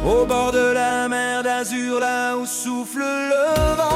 Au bord de la mer d'azur, là où souffle le vent.